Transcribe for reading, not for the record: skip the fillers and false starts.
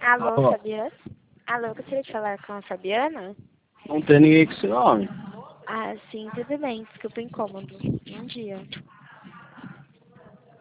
Alô, Alô? Fabiana? Alô, eu gostaria de falar com a Fabiana? Não tem ninguém com esse nome. Ah, sim, tudo bem. Desculpa o incômodo. Bom dia.